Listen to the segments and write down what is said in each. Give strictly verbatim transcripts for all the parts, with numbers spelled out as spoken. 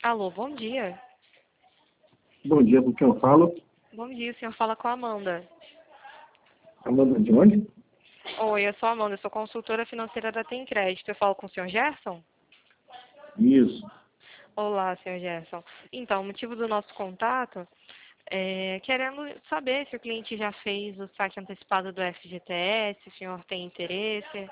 Alô, bom dia. Bom dia, com quem eu falo? Bom dia, o senhor fala com a Amanda. Amanda de onde? Oi, eu sou a Amanda, eu sou consultora financeira da Tem Crédito. Eu falo com o senhor Gerson? Isso. Olá, senhor Gerson. Então, o motivo do nosso contato é querendo saber se o cliente já fez o saque antecipado do F G T S, se o senhor tem interesse.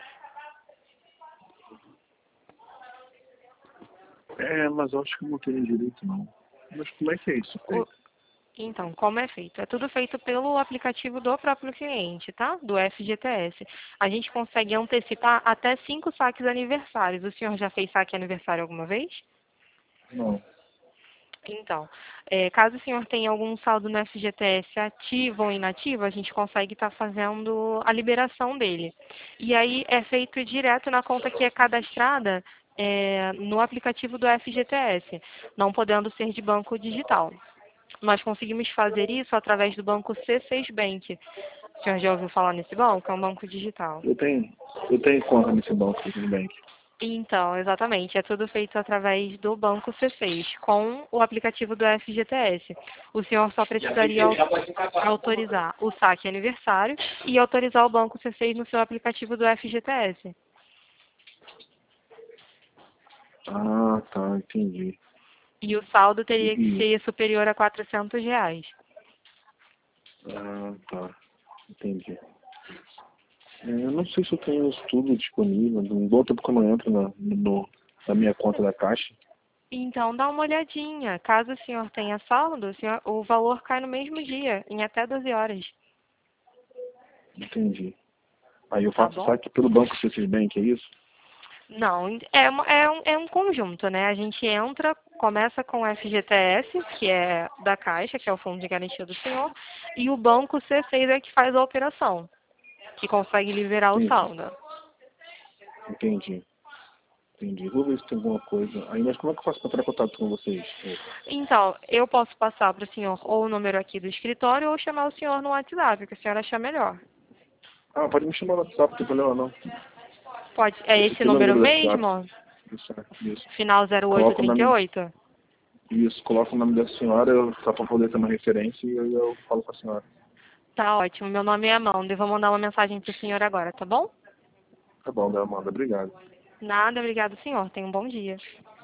É, mas eu acho que eu não tenho direito, não. Mas como é que é isso O- feito? Então, como é feito? É tudo feito pelo aplicativo do próprio cliente, tá? Do F G T S. A gente consegue antecipar até cinco saques aniversários. O senhor já fez saque aniversário alguma vez? Não. Então, é, caso o senhor tenha algum saldo no F G T S ativo ou inativo, a gente consegue estar fazendo a liberação dele. E aí é feito direto na conta que é cadastrada é, no aplicativo do F G T S, não podendo ser de banco digital. Nós conseguimos fazer isso através do banco C seis Bank. O senhor já ouviu falar nesse banco? É um banco digital. Eu tenho, eu tenho conta nesse banco, Citibank. Então, exatamente, é tudo feito através do banco C seis, com o aplicativo do F G T S. O senhor só precisaria au- autorizar o saque aniversário e autorizar o banco C seis no seu aplicativo do F G T S. Ah, tá, entendi. E o saldo teria que E, ser superior a quatrocentos reais. ah, tá, entendi. É, eu não sei se eu tenho isso tudo disponível, não bom tempo que eu não entro na, no, na minha conta da Caixa. Então, dá uma olhadinha. Caso o senhor tenha saldo, o, senhor- o valor cai no mesmo dia, em até doze horas. Entendi. Aí eu Tá faço bom? saque pelo banco Citibank, é isso? Não, é, uma- é, um, é um conjunto, né? A gente entra, começa com o F G T S, que é da Caixa, que é o Fundo de Garantia do Senhor, e o banco C seis é que faz a operação, que consegue liberar o Entendi, saldo. entendi. Entendi. Vou ver se tem alguma coisa. Aí, mas como é que eu faço para entrar em contato com vocês? Então, eu posso passar para o senhor ou o número aqui do escritório ou chamar o senhor no WhatsApp, o que a senhora achar melhor. Ah, pode me chamar no WhatsApp, não tem problema não. Pode, é Esse esse aqui é o número número do WhatsApp. mesmo? Isso, é, isso. Final zero oito Coloca o trinta e nome, oito. isso, coloca o nome da senhora, eu, só para poder ter uma referência e aí eu falo com a senhora. Tá ótimo, meu nome é Amanda, eu vou mandar uma mensagem para o senhor agora, tá bom? Tá bom, Amanda, obrigado. Nada, obrigado senhor, tenha um bom dia.